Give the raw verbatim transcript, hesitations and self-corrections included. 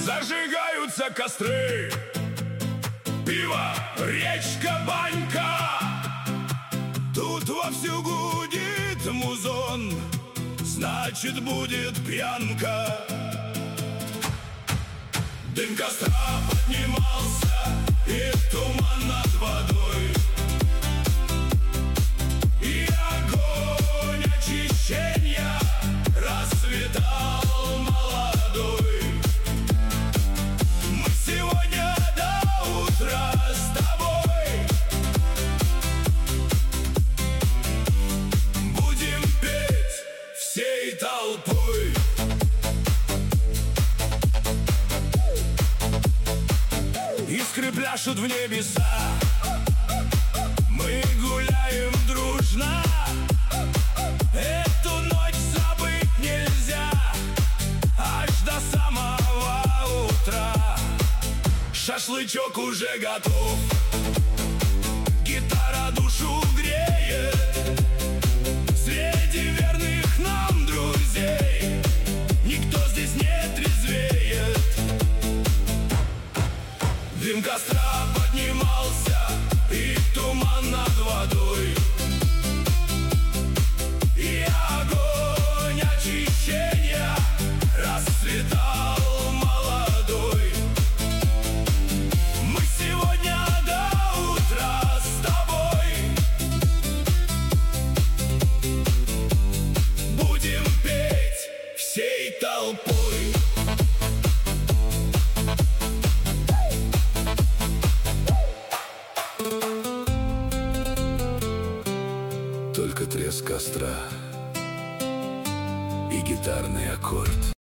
Зажигаются костры, пиво, речка, банька. Тут вовсю гудит музон, значит, будет пьянка. Дым костра поднимался, и туман над водой, и огонь очищения расцветал молодой. Мы сегодня до утра с тобой будем петь всей толпой. Искры пляшут в небеса, мы гуляем дружно. Эту ночь забыть нельзя, аж до самого утра. Шашлычок уже готов, гитара душу греет. Среди верных нам друзей никто здесь не трезвеет. Дым костра поднимался, и туман над водой, и огонь очищения расцветал молодой. Мы сегодня до утра с тобой будем петь всей толпой. Только треск костра и гитарный аккорд.